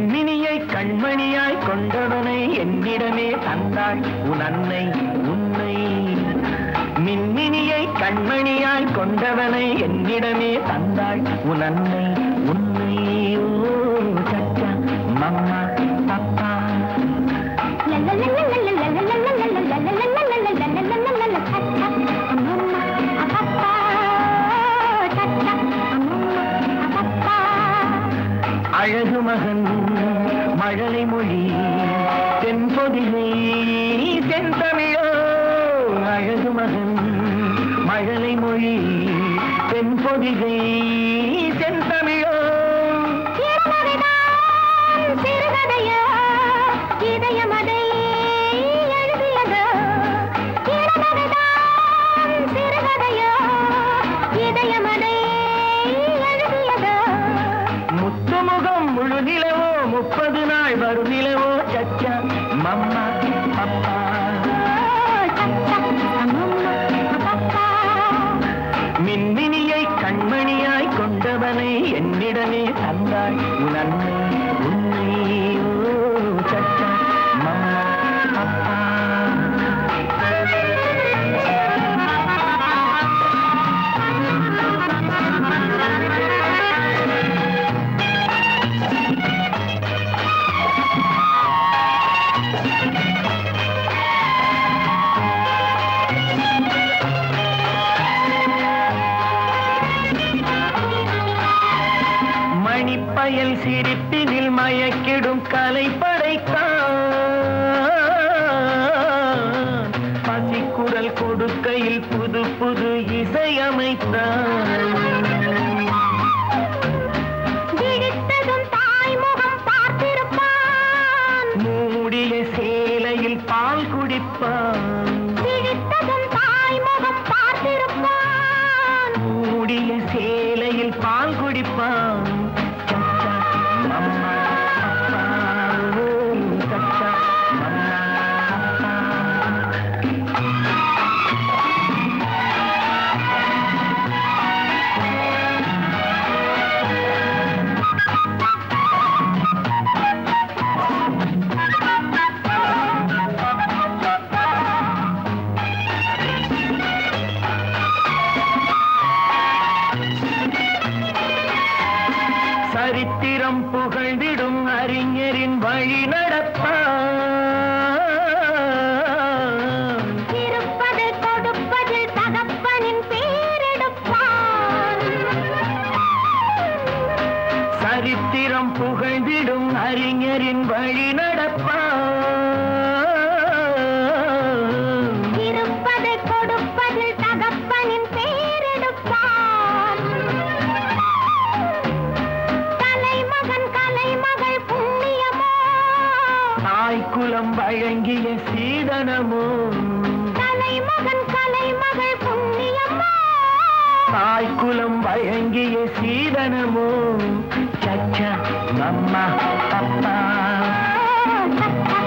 மின்மினியை கண்மணியாய் கொண்டவனை என்னிடமே தந்தாள் உன் அன்னை உன்னை. மின்மினியை கண்மணியாய் கொண்டவனை என்னிடமே தந்தாள் உன் அன்னை உன்னை. ஓ சச்சா மம்மா பப்பா அழகு மகன் மழலை மொழி தென்பொதிகை தென்தமிழோ. அழகு மகன் மழலை மொழி தென்பொதிகை தென்தமிழோ. சிறுகதையோ இதயமதை எழுதியதோ. சிறுகதையோ இதயமதை எழுதியதோ. முத்துமுகம் முழு நிலவோ 30 நாள் வரும் நிலவோ சச்சா மம்மா பப்பா. மின்மினியை கண்மணியாய் கொண்டவனை என்னிடமே தந்தாள் உன் அன்னை உன்னை. ஓ சச்சா மம்மா பப்பா. மணிப்பயல் சிரிப்பினில் மயக்கிடும் கலை படைத்தான். பசிக்குரல் கொடுக்கையில் புது புது இசையமைத்தான். விழித்ததும் தாய்முகம் பார்த்திருப்பான். மூடிய சேலையில் பால் குடிப்பான். விழித்ததும் தாய்முகம் பார்த்திருப்பான். மூடிய சேலையில் பால் குடிப்பான். சச்சா மம்மா பப்பா. ஓ சச்சா மம்மா பப்பா. சரித்திரம் புகழ்ந்திடும் அறிஞரின் வழி நடப்பான். இருப்பது கொடுப்பதில் தகப்பனின் பேரெடுப்பான். சரித்திரம் புகழ்ந்திடும் அறிஞரின் வழி நடப்பான். இருப்பது கொடுப்பதில் தகப்பனின் பேரெடுப்பான். கலைமகன் கலைமகள் புண்ணியமோ. தாய்க்குலம் வழங்கிய சீதனமோ. கலைமகன் கலைமகள் புண்ணியமோ. தாய்க்குலம் வழங்கிய சீதனமோ. சச்சா மம்மா பப்பா. சச்சா